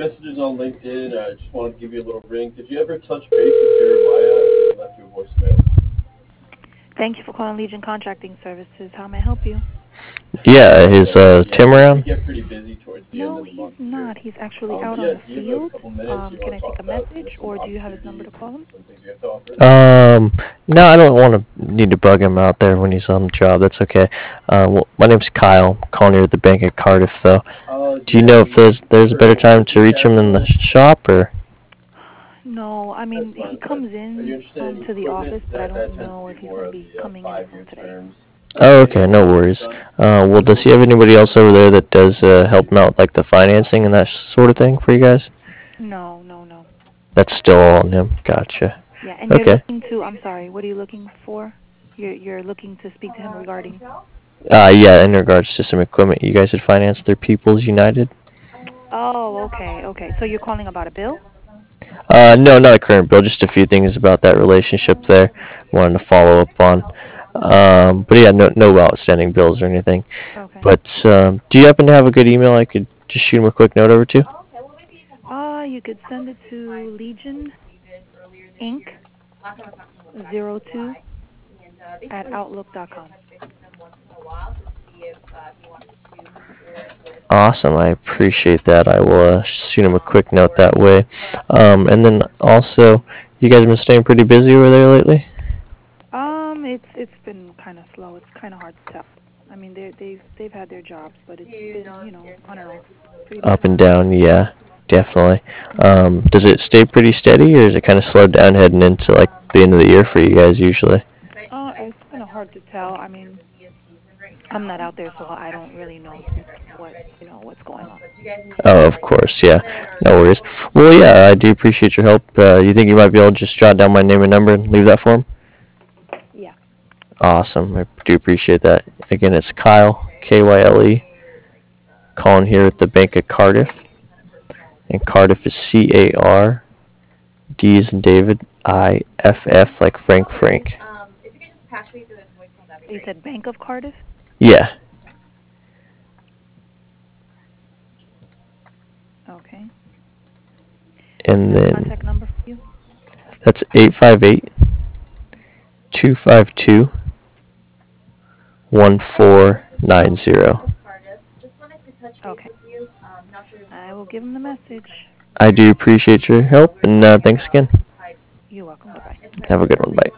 messages on LinkedIn. I just wanted to give you a little ring. Did you ever touch base with Jeremiah? I think he left you a voicemail. Thank you for calling Legion Contracting Services. How may I help you? Yeah, his Yeah, Tim we around? get pretty busy towards the end No, of the he's month here. not. He's actually But out on yeah, the do you have a field. couple minutes you Can want I to take talk a about message, some or do you have his number to opportunities call and him? some things we have to offer? No, I don't want to need to bug him out there when he's on the job. That's okay. Well, my name's Kyle. I'm calling here at the bank at Cardiff, though. Do you Yeah, know if he there's a better for time to working reach him in the capital. shop, or? No, I That's mean he fine. comes Are you in interested in to the office, equipment? but I That don't tends to know be if he's more going to of be the coming in until 5-year today. terms. Oh, Getting okay, all no the work worries. done. Well, does he have anybody else over there that does help him out, like the financing and that sort of thing for you guys? No, no, no. That's still all on him. Gotcha. Yeah, and you're Okay. looking to. I'm sorry. What are you looking for? You're looking to speak to him regarding. Yeah, in regards to some equipment you guys had financed through People's United. Oh, okay, okay. So you're calling about a bill? No, not a current bill, just a few things about that relationship there. Wanted to follow up on. But yeah, no outstanding bills or anything. Okay. But do you happen to have a good email I could just shoot him a quick note over to? You could send it to Legion Inc. 02 at outlook.com. Awesome, I appreciate that. I will shoot him a quick note that way. And then also, you guys been staying pretty busy over there lately? It's been kind of slow. It's kind of hard to tell. I mean, they've had their jobs, but it's been on and off, pretty Up busy. and down, yeah, definitely. Does it stay pretty steady, or is it kind of slowed down heading into like the end of the year for you guys usually? It's kind of hard to tell. I mean, I'm not out there, so I don't really know what's going on. Oh, of course, yeah. No worries. Well, yeah, I do appreciate your help. You think you might be able to just jot down my name and number and leave that for him? Yeah. Awesome. I do appreciate that. Again, it's Kyle, Kyle, calling here at the Bank of Cardiff. And Cardiff is CARD as in David, IFF like Frank. You said Bank of Cardiff? Yeah. Okay. And And a then contact number for you? that's 858-252-1490. Okay. I will give him the message. I do appreciate your help, and thanks again. You're welcome. Bye-bye. Have a good one. Bye.